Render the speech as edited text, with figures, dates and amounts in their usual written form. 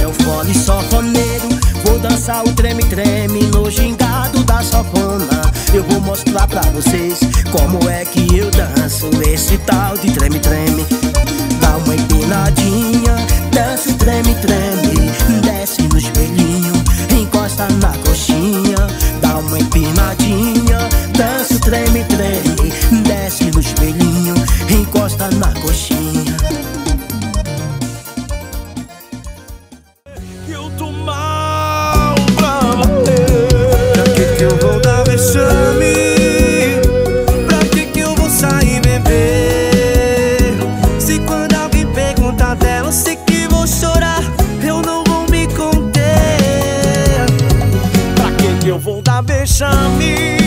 é o fole sanfoneiro. Vou dançar o treme-treme no gingado da sanfona. Eu vou mostrar pra vocês como é que eu danço esse tal de treme-treme. Dá uma empinadinha, dança o treme-treme, desce no espelhinho, encosta na coxinha. Dá uma empinadinha, dança o treme-treme, desce no espelhinho, encosta na coxinha. Eu tô mal pra bater. Pra que eu vou dar vexame? Pra que eu vou sair beber? Se quando alguém perguntar dela, eu sei que vou chorar, eu não vou me conter. Pra que eu vou dar vexame?